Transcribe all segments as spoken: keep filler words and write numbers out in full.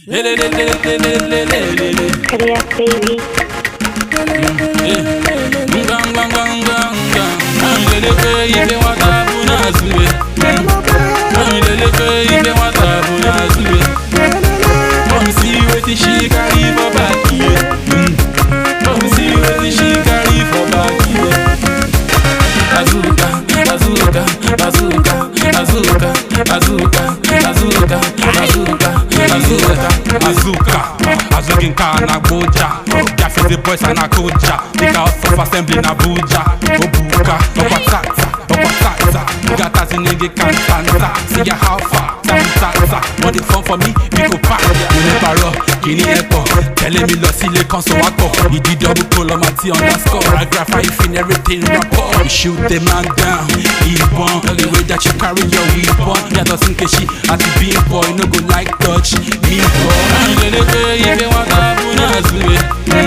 Crack baby. Gang gang gang gang gang. Lele pe ibe wata buna zue. Lele pe ibe wata buna zue. Come see wetin she carry for back here. Come see wetin she carry for back here. Bazooka, bazooka, bazooka, bazooka, bazooka, bazooka, bazooka, bazooka, Azuka, Azukinka na Boja. Gas is the boys and a koja. Take out of assembly na Abuja. Obuka, Okwatata, Okwatata. Gata zinege kantanta. See ya how far, tantata. What it fun for me, we go pack. Uneparo, Kini Epo. Telling me lossy le consoako. He did double colomati underscore. I graph if in everything rapport. You shoot the man down, he born. The way that you carry your weapon. Yeah, doesn't get she at the beam boy. No go like touch me boy. lele pe ibe wata buna zue.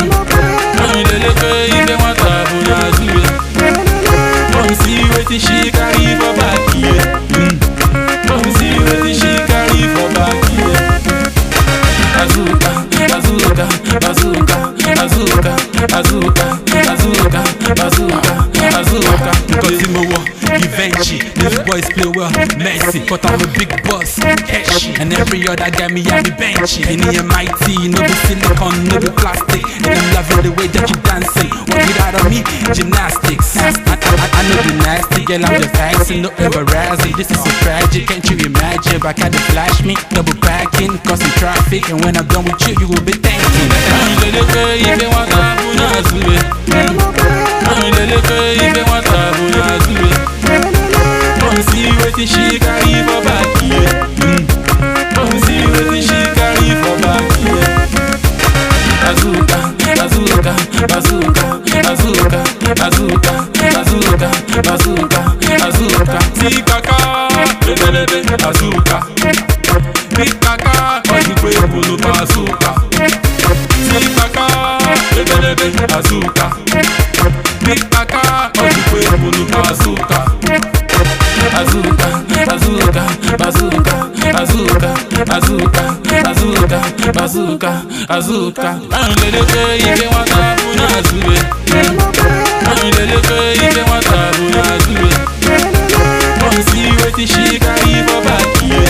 Lele pe ibe wata buna zue. Come see wetin she carry for back here. Come see wetin she carry for back here. Bazooka, bazooka, bazooka, bazooka, bazooka, bazooka, bazooka, bazooka. Cosimo, Givenchy, these boys play well. Messi, cut off a big boss, Keshi, and every other guy me have me benchy. In the M I T, no be silicone, no be plastic. And I'm loving the way that you dancing. What get out of me? Gymnastics. I, I, I, I know you nasty, girl, I'm just asking, no embarrassing. This is so tragic, can't you imagine? Back at the flash me, double packing, causing traffic, and when I'm done with you, you will be thanking. Lele pe ibe wata buna zue. Lele pe ibe wata buna zue. Come see wetin she carry for back here. Come see wetin she carry for back here. Bazooka, bazooka, bazooka, bazooka, bazooka, bazooka, bazooka, bazooka. Tikaka, lebelebe, bazooka. Tikaka, ojukwe bulu bazooka. Tikaka, lebelebe, bazooka. Tikaka, ojukwe bulu bazooka. Bazooka, bazooka, bazooka, bazooka, bazooka, bazooka, bazooka, bazooka. Lele pe ibe wata buna zue. Lele pe ibe wata buna zue. Come see wetin she carry for back here.